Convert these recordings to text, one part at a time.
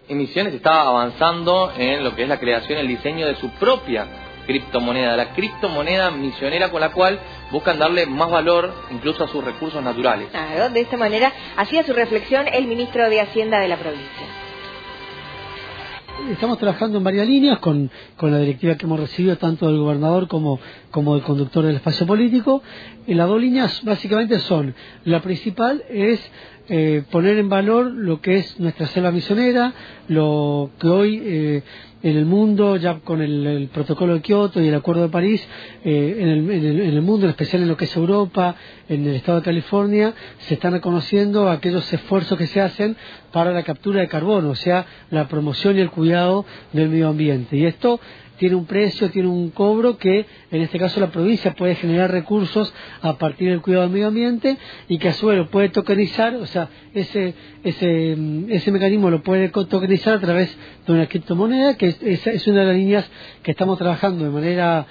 y Misiones está avanzando en lo que es la creación y el diseño de su propia criptomoneda, la criptomoneda misionera, con la cual buscan darle más valor incluso a sus recursos naturales. Claro, de esta manera hacía su reflexión el ministro de Hacienda de la provincia. Estamos trabajando en varias líneas con la directiva que hemos recibido tanto del gobernador como del conductor del espacio político. Y las dos líneas básicamente son: la principal es poner en valor lo que es nuestra selva misionera, lo que hoy en el mundo, ya con el protocolo de Kioto y el Acuerdo de París, en el mundo, en especial en lo que es Europa, en el estado de California, se están reconociendo aquellos esfuerzos que se hacen para la captura de carbono, o sea, la promoción y el cuidado del medio ambiente. Y esto tiene un precio, tiene un cobro que en este caso la provincia puede generar recursos a partir del cuidado del medio ambiente, y que a su vez lo puede tokenizar, o sea, ese mecanismo lo puede tokenizar a través de una criptomoneda, que es una de las líneas que estamos trabajando de manera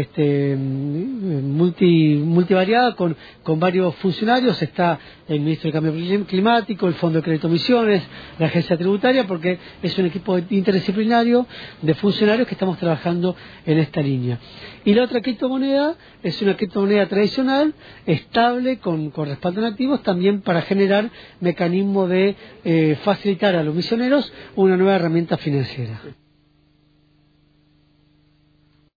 multivariada con varios funcionarios. Está el ministro del Cambio Climático, el Fondo de Crédito Misiones, la Agencia Tributaria, porque es un equipo interdisciplinario de funcionarios que estamos trabajando en esta línea. Y la otra criptomoneda es una criptomoneda tradicional, estable, con respaldo en activos, también para generar mecanismos de facilitar a los misioneros una nueva herramienta financiera.